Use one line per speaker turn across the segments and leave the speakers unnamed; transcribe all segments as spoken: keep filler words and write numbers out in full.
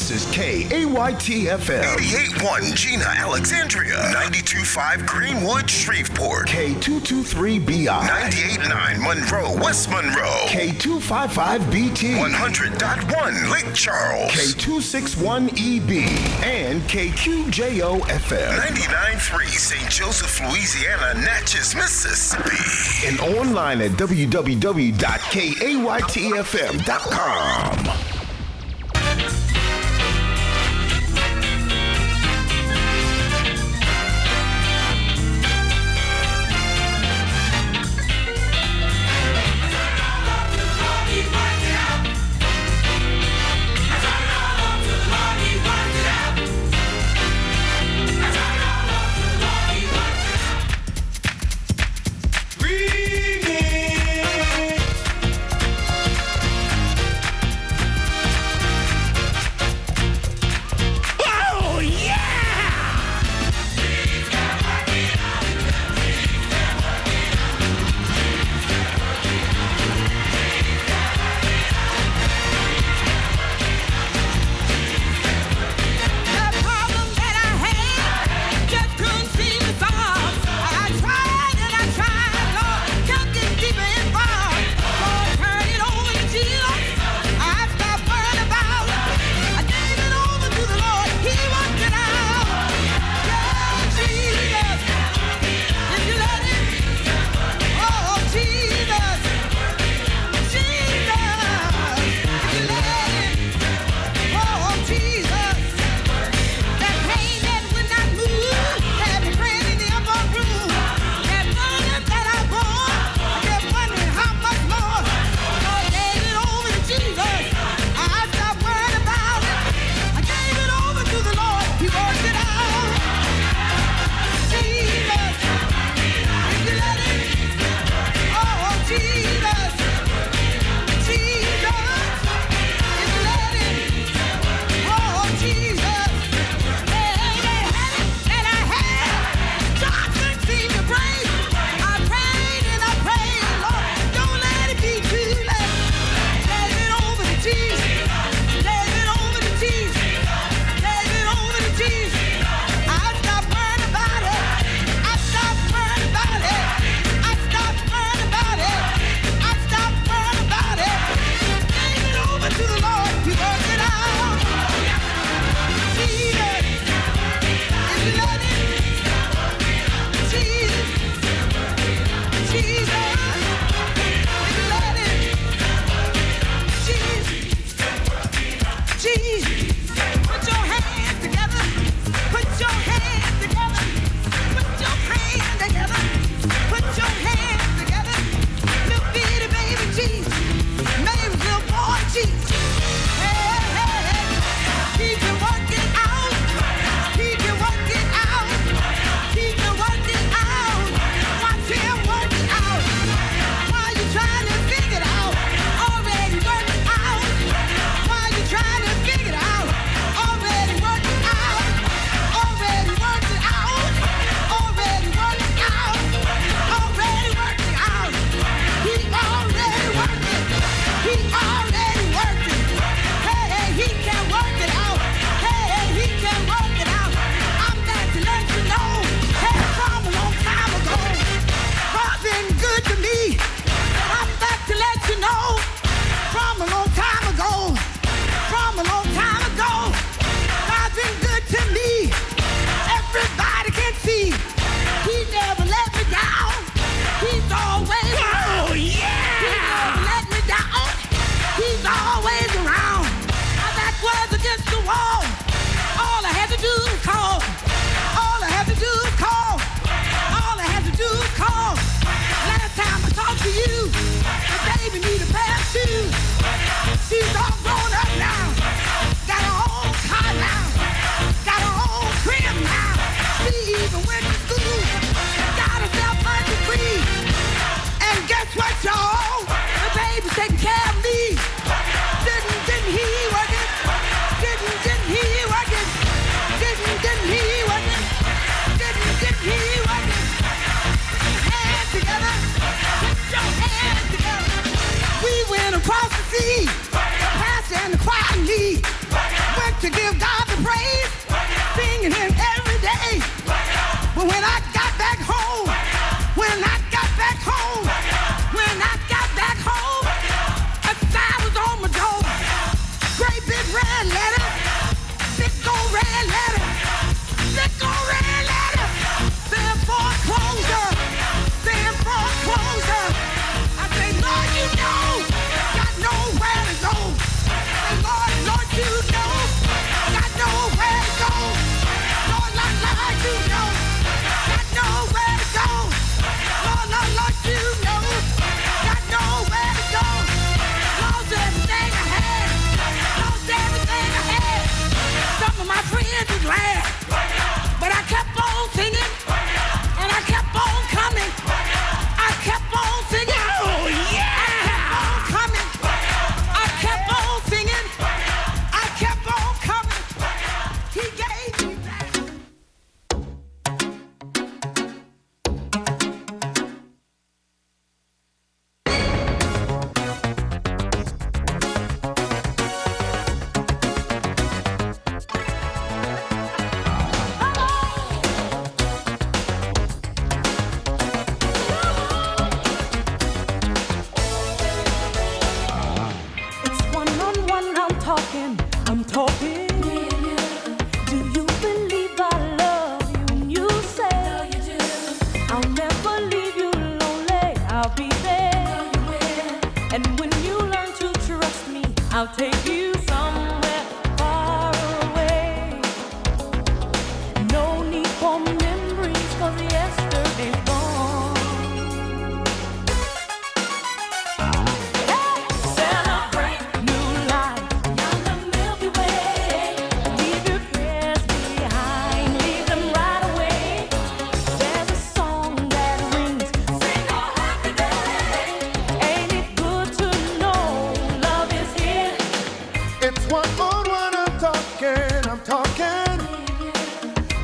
This is K A Y T F M.
eighty-eight point one Gina, Alexandria. ninety-two point five Greenwood, Shreveport.
K two two three B I.
ninety-eight point nine Monroe, West Monroe.
K two five five B T.
one hundred point one Lake Charles.
K two six one E B. And K Q J O F M.
ninety-nine point three Saint Joseph, Louisiana, Natchez, Mississippi.
And online at w w w dot k a y t f m dot com.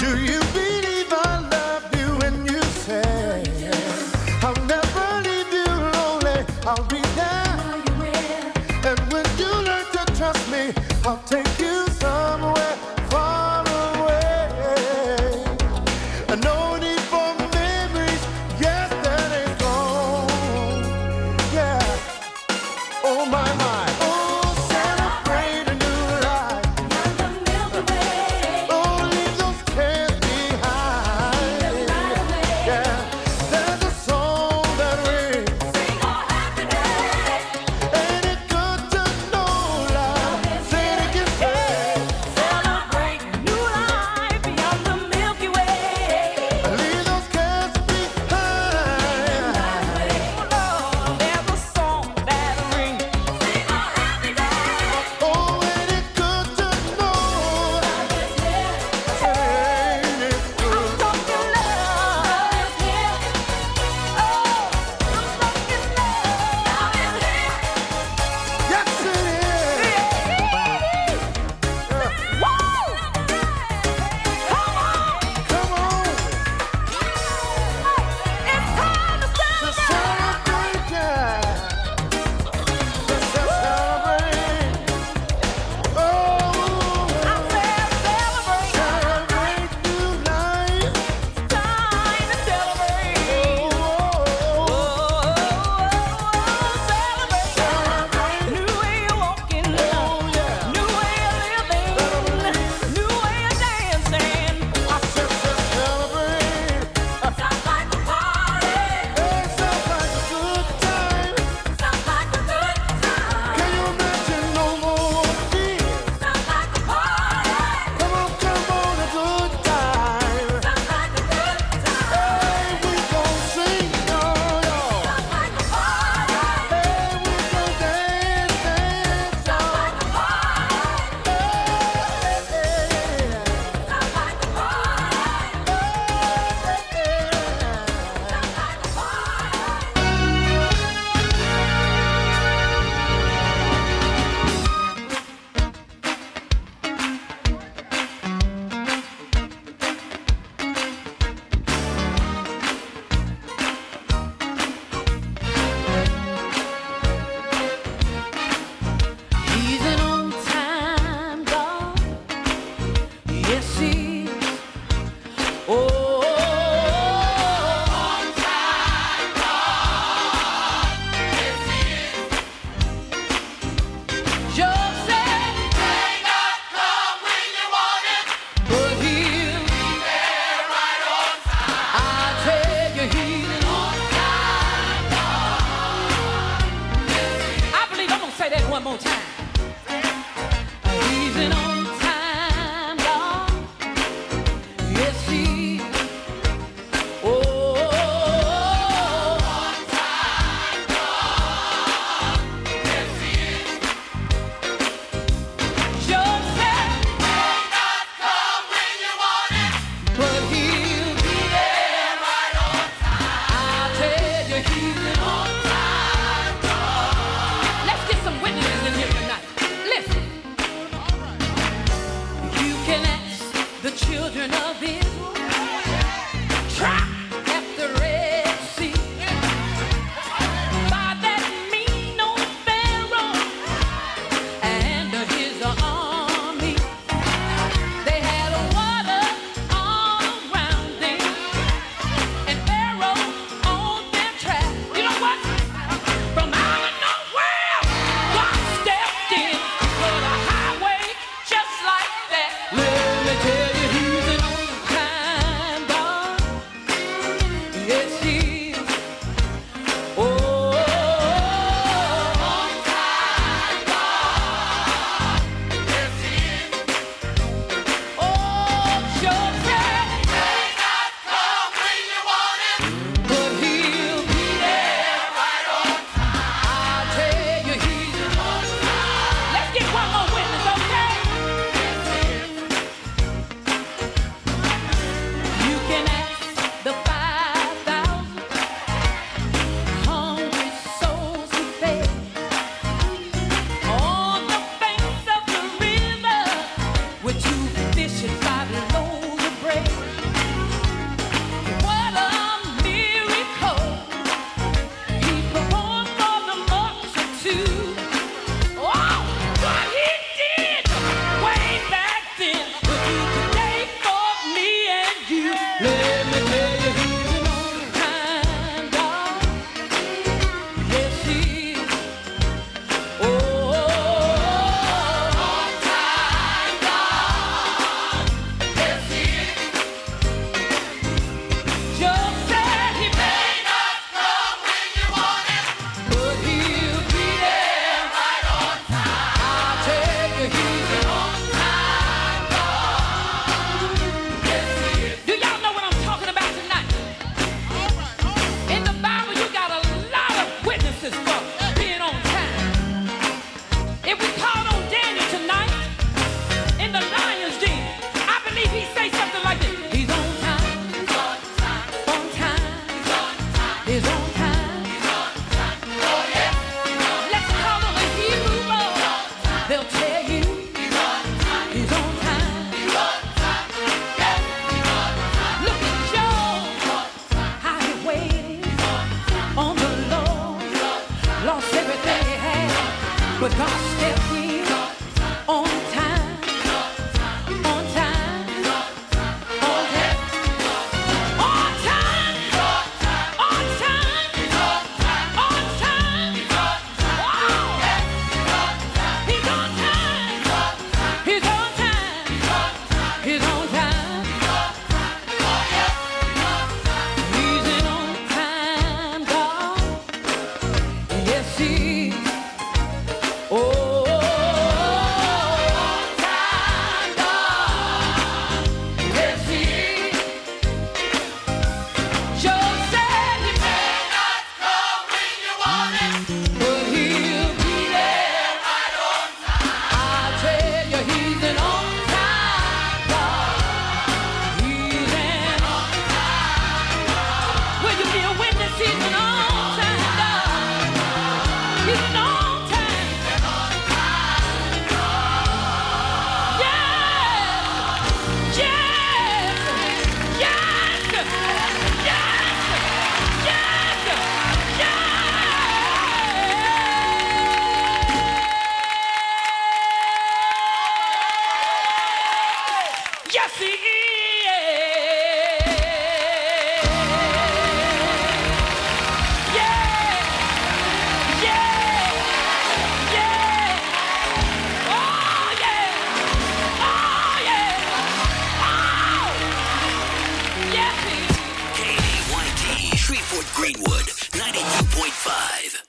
Let me tell you, he's an old time. Greenwood, ninety-two point five.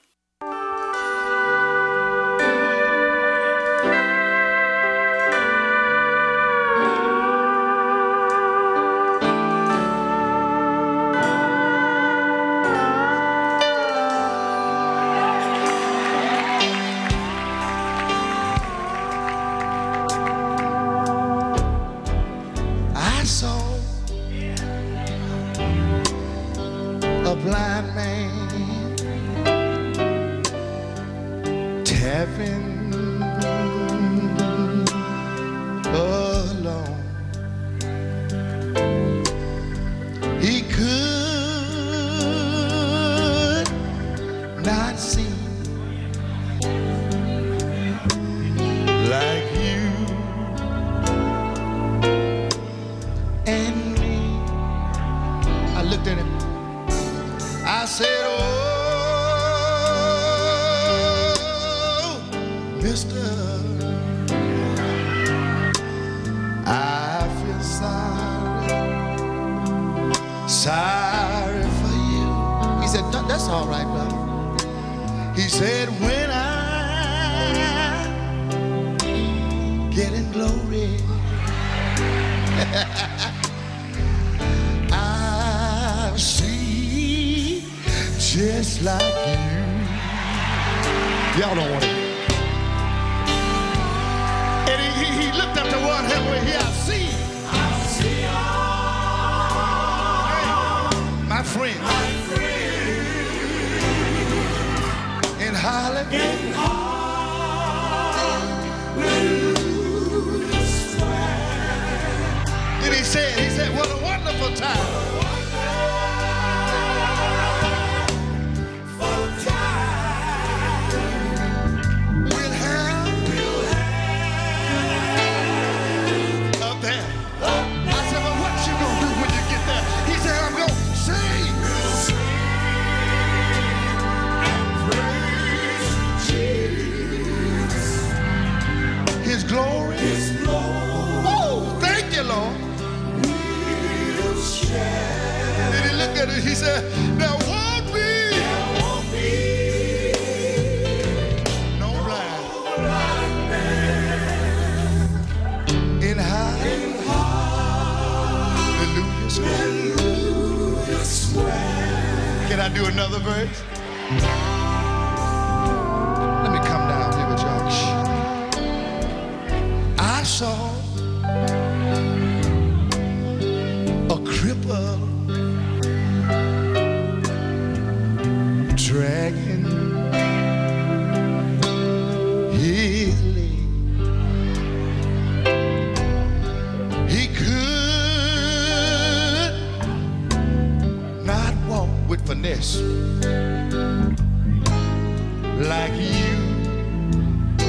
Like you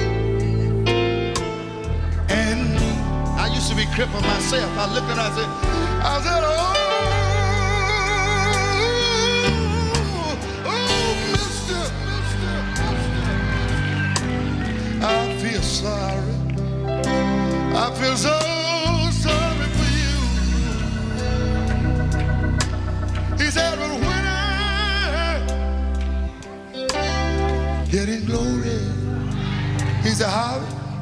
cripple myself. I looked at her, I said, I said, oh, oh, mister, mister, I feel sorry. I feel so sorry for you. He said, but when I get in glory, he said, how?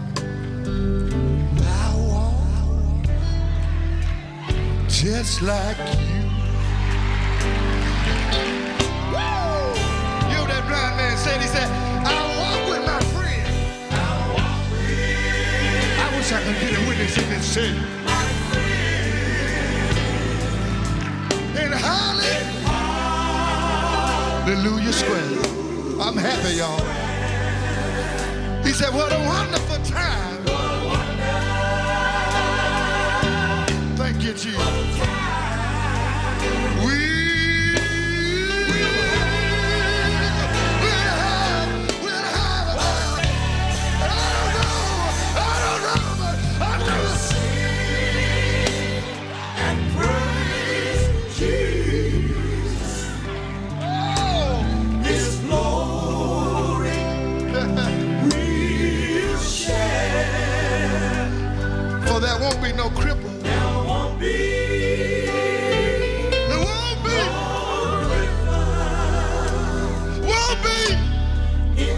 I walk just like you. Woo! You know that blind man said, he said, I walk with my friend. I walk with. I wish I could get a witness in this city. My friend. In Hallelujah Square. I'm happy, y'all. He said, what a wonderful time. Thank you, Jesus. We will have, we'll have, I don't know, I don't know, but I'm gonna sing and praise Jesus. Oh, His glory. For there won't be no cripple. There won't be. There won't be. Won't be. In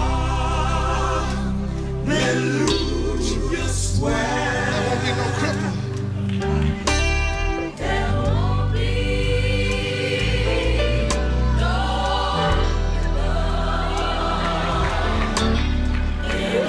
Hallelujah Square. There won't be no cripple. There won't be no in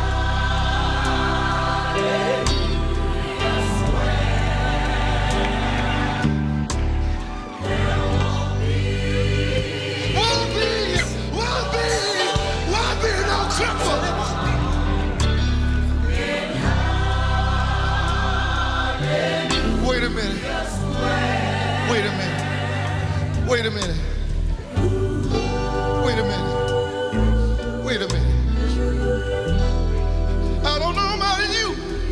Wait a minute. Wait a minute. Wait a minute. Wait a minute. Wait a minute. I don't know about you.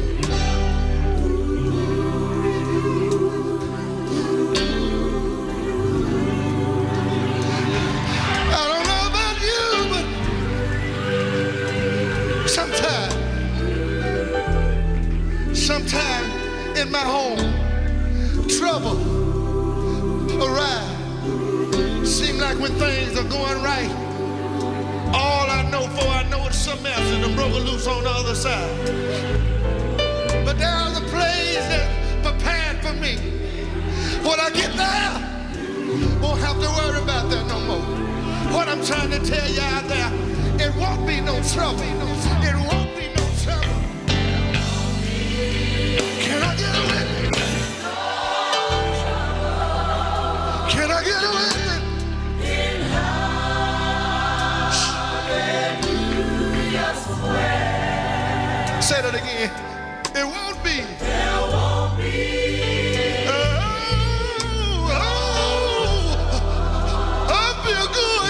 I don't know about you, but sometimes, sometimes in my home, trouble arise. Seem like when things are going right, all I know for I know it's something else and I'm broken loose on the other side. But there's a place that's prepared for me. When I get there, won't have to worry about that no more. What I'm trying to tell you out there, it won't be no trouble. It won't be no trouble. Can I get a witness? Can I get a witness? In Hallelujah Square. Say that again. It won't be. There won't be. Oh, oh, I feel good,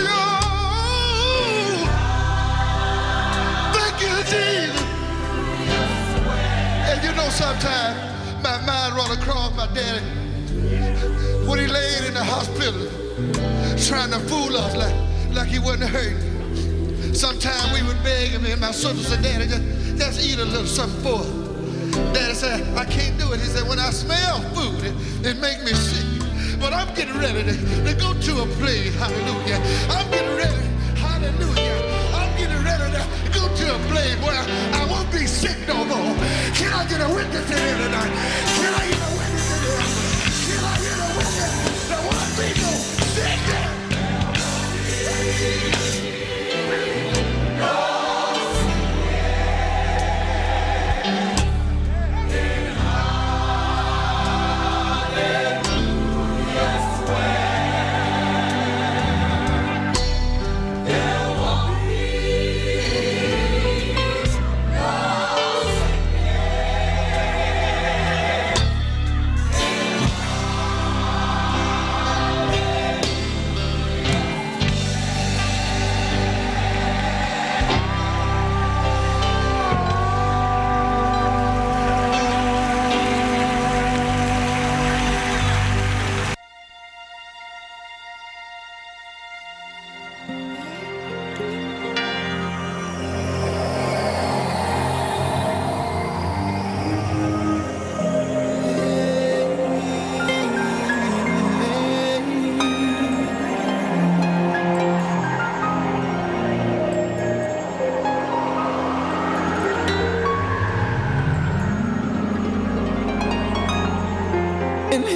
y'all. Thank you, Jesus. And you know sometimes my mind run across my daddy when he laid in the hospital trying to fool us like, like he wasn't hurting. Sometimes we would beg him and my sister said, Daddy, just, just eat a little something for us. Daddy said, I can't do it. He said, when I smell food, it, it make me sick. But I'm getting ready to, to go to a place, hallelujah. I'm getting ready, hallelujah. I'm getting ready to go to a place where I won't be sick no more. Can I get a witness in here tonight? Can I get a witness in here? Can I get a witness? There won't be no sickness.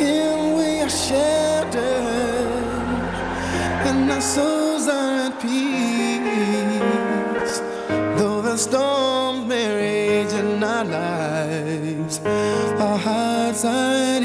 still we are sheltered, and our souls are at peace. Though the storms may rage in our lives, our hearts are at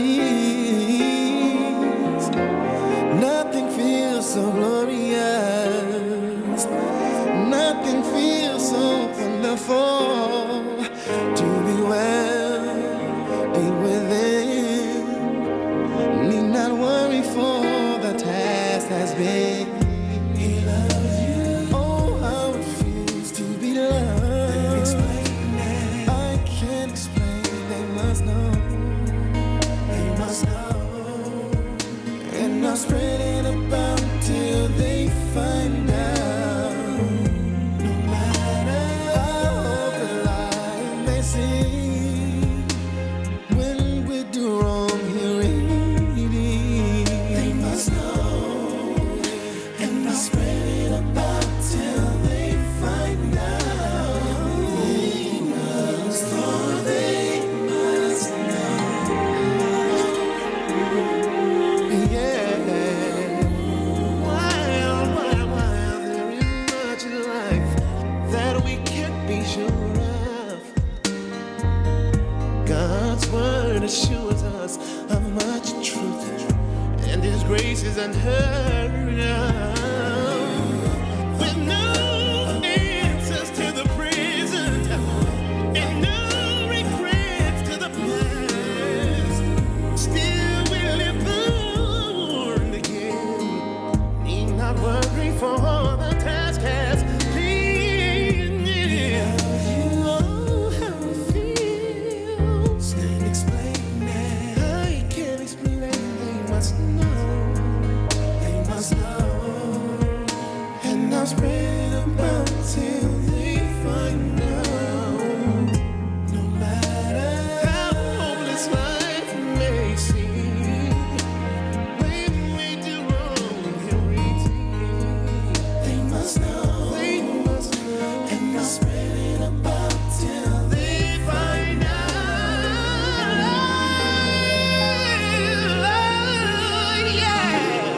ease. Nothing feels so glorious, nothing feels so wonderful to be well, deep within. Need not worry, for the task has been. He loves you. Oh, how it feels to be loved. I can't explain. They must know. They must know. And I'll spread it about till they find out. No matter how the light may seem, when we do wrong, he'll redeem. They must know. And I'll spread it about till they find out. They must, for they must know. Yeah. While, while, while there is much in life that we can't be sure of, God's word assures us of much truth, and His grace is unheard of. With no answers to the present, and no regrets to the past, still we live born again. Need not worry, for the task has been. Oh, how it feels. Can't explain it. I can't explain it. They must know. They must know. And I'll spread about till they find out. No matter how hopeless life may seem, when we do wrong, He'll redeem. They must know. They must know. And I'll spread it about till they find out. Yeah.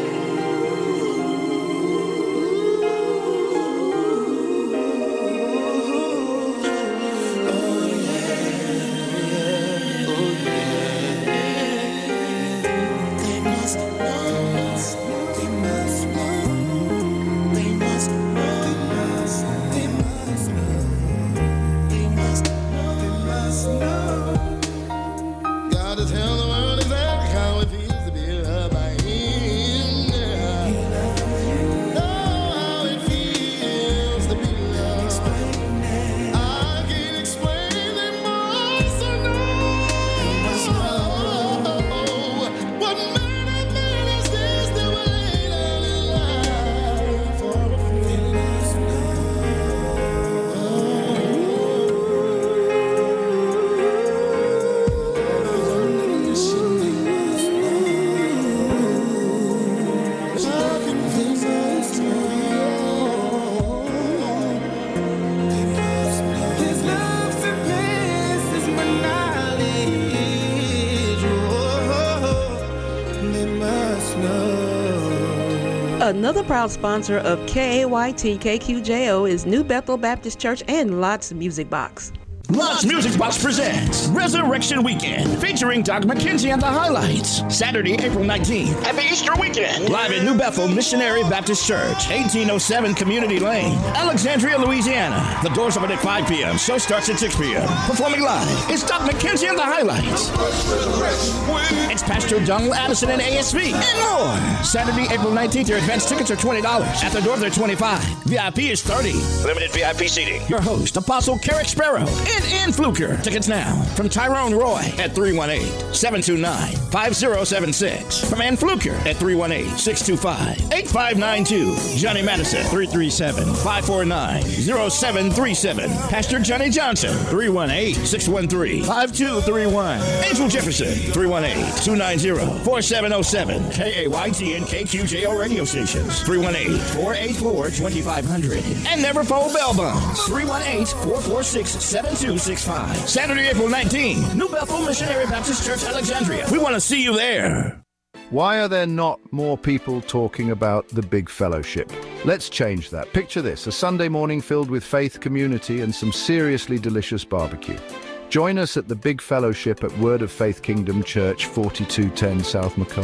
They must know. They must know. They must know. They must know. They must know. They must know. God to tell the world exactly how it feels to be loved by Him. Yeah. Know how it feels to be loved. I can't explain. They must know. They must know. What manner of man is this that will lay down his life for a friend? They must know. How can things last His love surpasses my knowledge. Oh, they must know.
Another proud sponsor of K A Y T K Q J O is New Bethel Baptist Church and Lots Music Box.
Lots Music Box presents Resurrection Weekend, featuring Doug McKenzie and the Highlights. Saturday, April nineteenth, at the Easter Weekend. Live at New Bethel Missionary Baptist Church, eighteen oh seven Community Lane, Alexandria, Louisiana. The doors open at five p.m. Show starts at six p.m. Performing live, it's Doug McKenzie and the Highlights. It's Pastor Donald Addison and A S V, and more. Saturday, April nineteenth, your advance tickets are twenty dollars. At the door, they're twenty-five dollars. V I P is thirty dollars. Limited V I P seating. Your host, Apostle Carrick Sparrow, and Ann Fluker. Tickets now from Tyrone Roy at three one eight, seven two nine, five zero seven six. From Ann Fluker at three one eight, six two five, eight five nine two. Johnny Madison, three three seven, five four nine, zero seven three seven. Pastor Johnny Johnson, three one eight, six one three, five two three one. Angel Jefferson, three one eight, two nine zero, four seven zero seven. K A Y T and K Q J O radio stations, three one eight, four eight four, two five zero zero. And Never Fold Bell Bonds, three one eight, four four six, seven two two six five. Saturday, April nineteenth, New Bethel Missionary Baptist Church, Alexandria. We want to see you there.
Why are there not more people talking about the Big Fellowship? Let's change that. Picture this, a Sunday morning filled with faith, community, and some seriously delicious barbecue. Join us at the Big Fellowship at Word of Faith Kingdom Church, forty-two ten South McCall.